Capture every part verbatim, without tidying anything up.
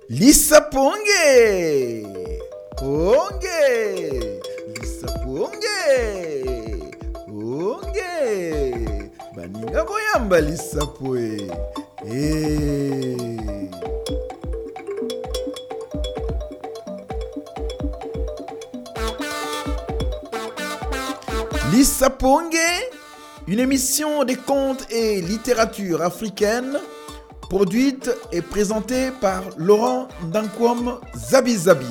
Lisa Ponge! Ponge! Lisa Ponge! Ponge! Baninga boyamba Lisa Poe! Hey! Lisa Ponge, une émission des contes et littérature africaine, produite et présentée par Laurent Dankwam Zabi Zabi.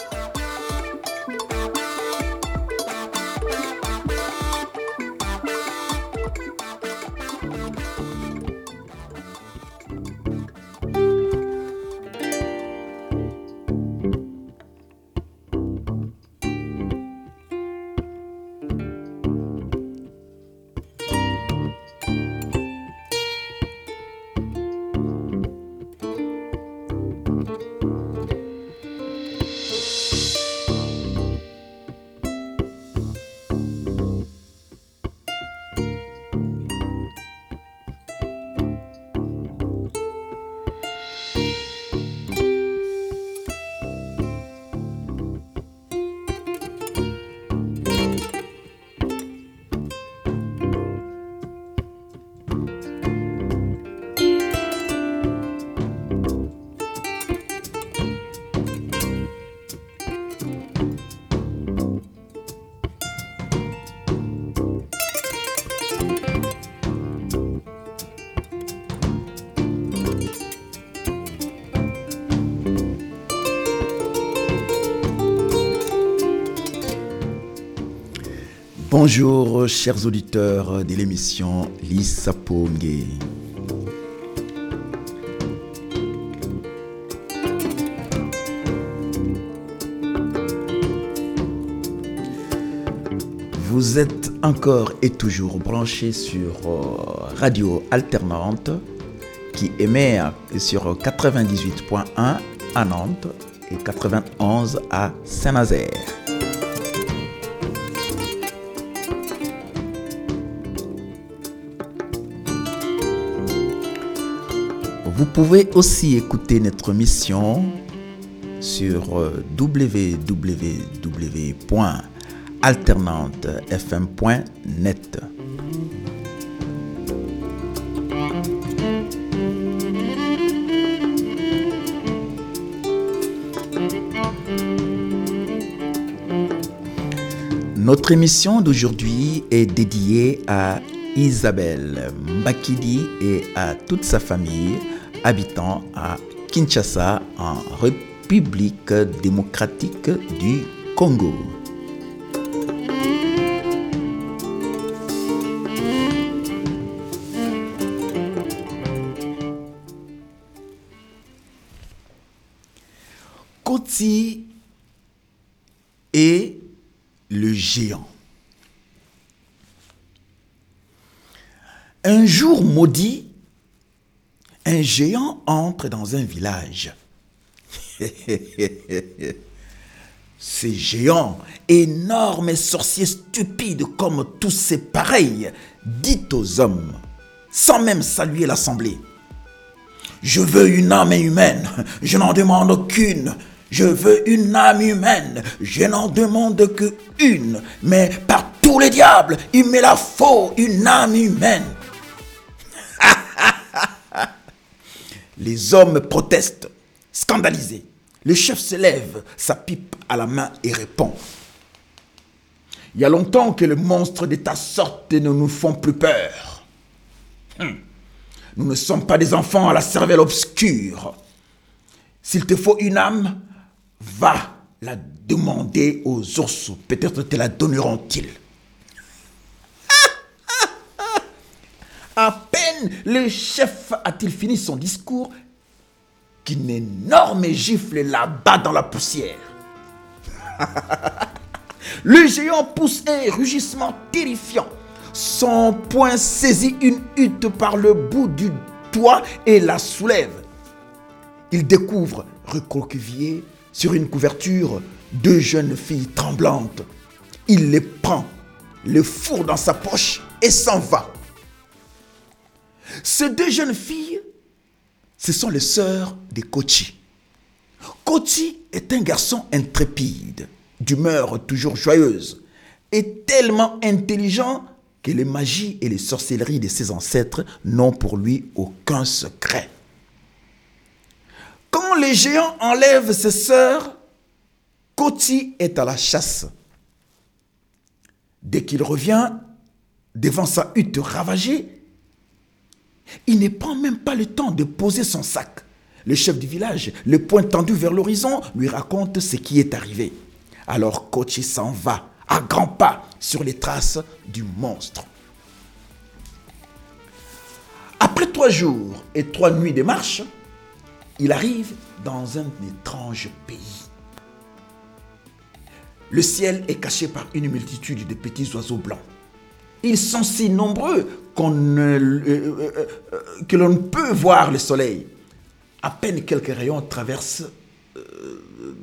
Bonjour chers auditeurs de l'émission Lisa Ponge. Vous êtes encore et toujours branchés sur Radio Alternante qui émet sur quatre-vingt-dix-huit point un à Nantes et quatre-vingt-onze à Saint-Nazaire. Vous pouvez aussi écouter notre émission sur w w w point alternante f m point net. Notre émission d'aujourd'hui est dédiée à Isabelle Mbakidi et à toute sa famille habitant à Kinshasa, en République démocratique du Congo. Koti et le géant. Un jour maudit, un géant entre dans un village. Ces géants, énormes et sorciers stupides comme tous ses pareils, dit aux hommes, sans même saluer l'assemblée: je veux une âme humaine, je n'en demande qu'une. Je veux une âme humaine, je n'en demande que une. Mais par tous les diables, il me la faut, une âme humaine. Les hommes protestent, scandalisés. Le chef se lève, sa pipe à la main et répond: il y a longtemps que les monstres de ta sorte ne nous font plus peur. Hum. Nous ne sommes pas des enfants à la cervelle obscure. S'il te faut une âme, va la demander aux ours. Peut-être te la donneront-ils. À peine le chef a-t-il fini son discours qu'une énorme gifle l'abat dans la poussière. Le géant pousse un rugissement terrifiant. Son poing saisit une hutte par le bout du doigt et la soulève. Il découvre, recroquevillées sur une couverture, deux jeunes filles tremblantes. Il les prend, les fourre dans sa poche et s'en va. Ces deux jeunes filles, ce sont les sœurs de Kochi. Koti est un garçon intrépide, d'humeur toujours joyeuse, et tellement intelligent que les magies et les sorcelleries de ses ancêtres n'ont pour lui aucun secret. Quand les géants enlèvent ses sœurs, Koti est à la chasse. Dès qu'il revient devant sa hutte ravagée, il ne prend même pas le temps de poser son sac. Le chef du village, le poing tendu vers l'horizon, lui raconte ce qui est arrivé. Alors Koti s'en va à grands pas sur les traces du monstre. Après trois jours et trois nuits de marche, il arrive dans un étrange pays. Le ciel est caché par une multitude de petits oiseaux blancs. Ils sont si nombreux qu'on ne, euh, euh, euh, que l'on ne peut voir le soleil. À peine quelques rayons traversent, euh,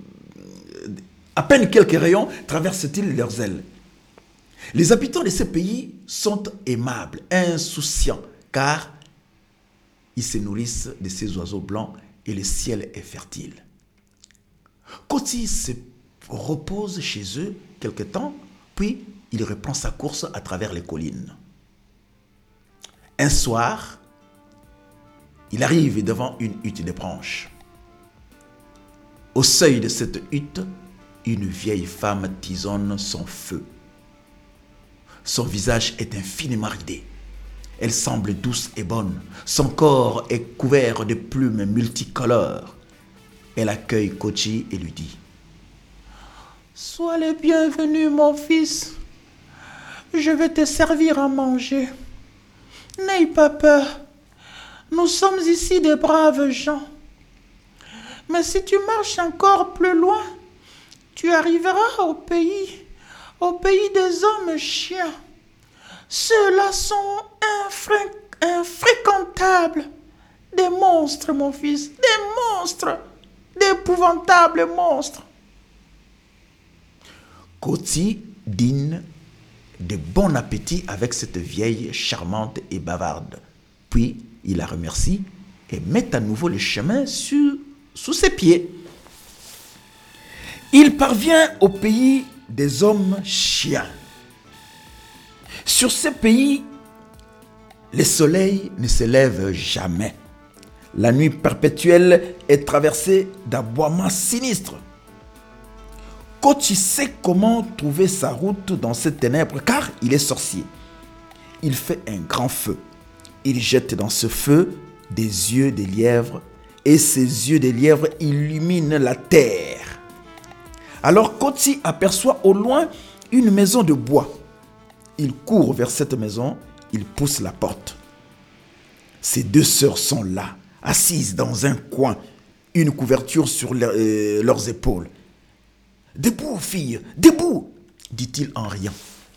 à peine quelques rayons traversent-ils leurs ailes. Les habitants de ces pays sont aimables, insouciants, car ils se nourrissent de ces oiseaux blancs et le ciel est fertile. Koti se repose chez eux quelque temps, puis il reprend sa course à travers les collines. Un soir, il arrive devant une hutte de branches. Au seuil de cette hutte, une vieille femme tisonne son feu. Son visage est infiniment ridé. Elle semble douce et bonne. Son corps est couvert de plumes multicolores. Elle accueille Koti et lui dit: « Sois le bienvenu, mon fils. Je vais te servir à manger. N'aie pas peur. Nous sommes ici des braves gens. Mais si tu marches encore plus loin, tu arriveras au pays, au pays des hommes chiens. Ceux-là sont infré- infréquentables. Des monstres, mon fils, des monstres, d'épouvantables monstres. » Koti dîne de bon appétit avec cette vieille charmante et bavarde. Puis il la remercie et met à nouveau le chemin sur, sous ses pieds. Il parvient au pays des hommes chiens. Sur ce pays, le soleil ne se lève jamais. La nuit perpétuelle est traversée d'aboiements sinistres. Koti sait comment trouver sa route dans ces ténèbres car il est sorcier. Il fait un grand feu. Il jette dans ce feu des yeux de lièvre et ces yeux de lièvre illuminent la terre. Alors Koti aperçoit au loin une maison de bois. Il court vers cette maison, il pousse la porte. Ses deux sœurs sont là, assises dans un coin, une couverture sur leur, euh, leurs épaules. « Debout, fille, debout !» dit-il en riant.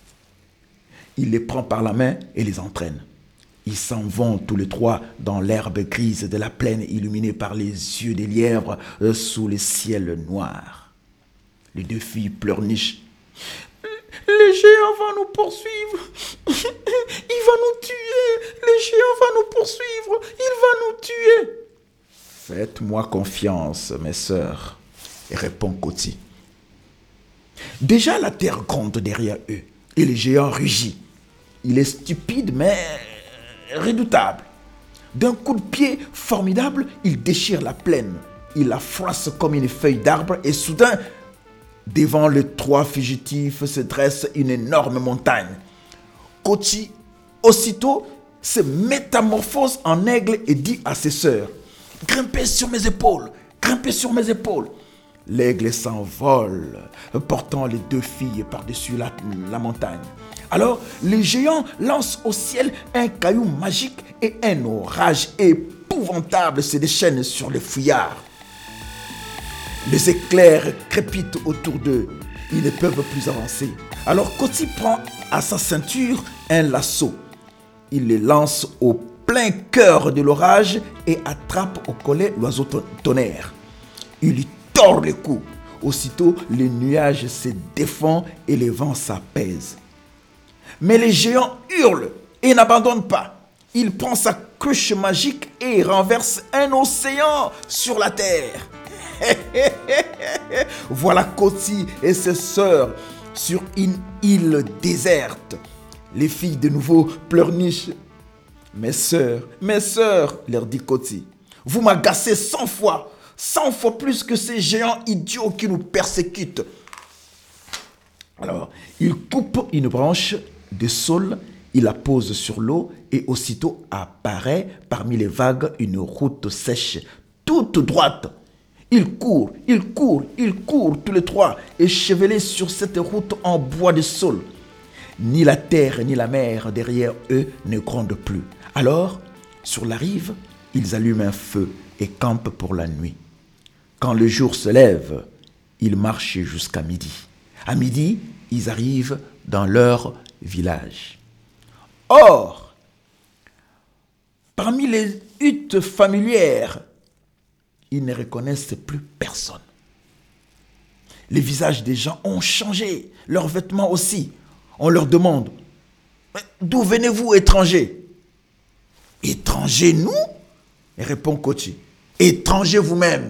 Il les prend par la main et les entraîne. Ils s'en vont tous les trois dans l'herbe grise de la plaine illuminée par les yeux des lièvres euh, sous le ciel noir. Les deux filles pleurnichent. « Les géants vont nous poursuivre. Il va nous tuer. Les géants vont nous poursuivre. Il va nous tuer. » « Faites-moi confiance, mes sœurs, » répond Koti. Déjà la terre gronde derrière eux et le géant rugit. Il est stupide mais redoutable. D'un coup de pied formidable, il déchire la plaine. Il la froisse comme une feuille d'arbre et soudain, devant les trois fugitifs se dresse une énorme montagne. Koti, aussitôt, se métamorphose en aigle et dit à ses sœurs: « Grimpez sur mes épaules, grimpez sur mes épaules. » L'aigle s'envole, portant les deux filles par-dessus la, la montagne. Alors, les géants lancent au ciel un caillou magique et un orage épouvantable se déchaîne sur les fouillards. Les éclairs crépitent autour d'eux. Ils ne peuvent plus avancer. Alors Koti prend à sa ceinture un lasso. Il le lance au plein cœur de l'orage et attrape au collet l'oiseau tonnerre. Il lui tord le cou. Aussitôt, les nuages se défont et le vent s'apaise. Mais les géants hurlent et n'abandonnent pas. Il prend sa cruche magique et renverse un océan sur la terre. Voilà Koti et ses sœurs sur une île déserte. Les filles de nouveau pleurnichent. Mes sœurs, mes sœurs, leur dit Koti, vous m'agacez cent fois, cent fois plus que ces géants idiots qui nous persécutent. Alors, il coupe une branche de saule, il la pose sur l'eau et aussitôt apparaît parmi les vagues une route sèche, toute droite. Ils courent, ils courent, ils courent tous les trois, échevelés sur cette route en bois de saule. Ni la terre ni la mer derrière eux ne grondent plus. Alors, sur la rive, ils allument un feu et campent pour la nuit. Quand le jour se lève, ils marchent jusqu'à midi. À midi, ils arrivent dans leur village. Or, parmi les huttes familières, ils ne reconnaissent plus personne. Les visages des gens ont changé, leurs vêtements aussi. On leur demande, d'où venez-vous, étrangers? Étrangers, nous? Répond Koti. Étrangers vous-même.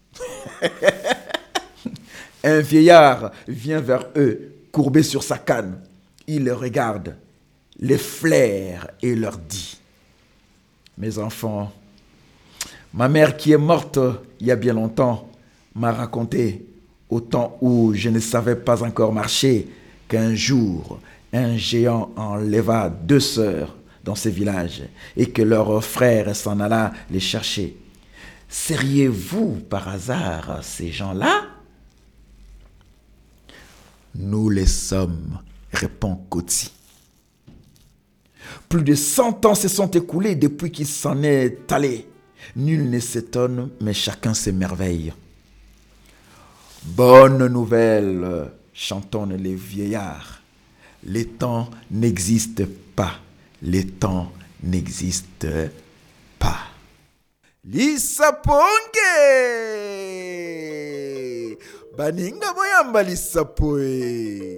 Un vieillard vient vers eux, courbé sur sa canne. Il les regarde, les flaire et leur dit, mes enfants, ma mère qui est morte il y a bien longtemps m'a raconté, au temps où je ne savais pas encore marcher, qu'un jour, un géant enleva deux sœurs dans ce village et que leur frère s'en alla les chercher. Seriez-vous par hasard ces gens-là? Nous les sommes, répond Koti. Plus de cent ans se sont écoulés depuis qu'il s'en est allé. Nul ne s'étonne, mais chacun s'émerveille. Bonne nouvelle, chantonnent les vieillards. Les temps n'existent pas. Les temps n'existent pas. Lisaponge! Baninga boyamba lisapoe.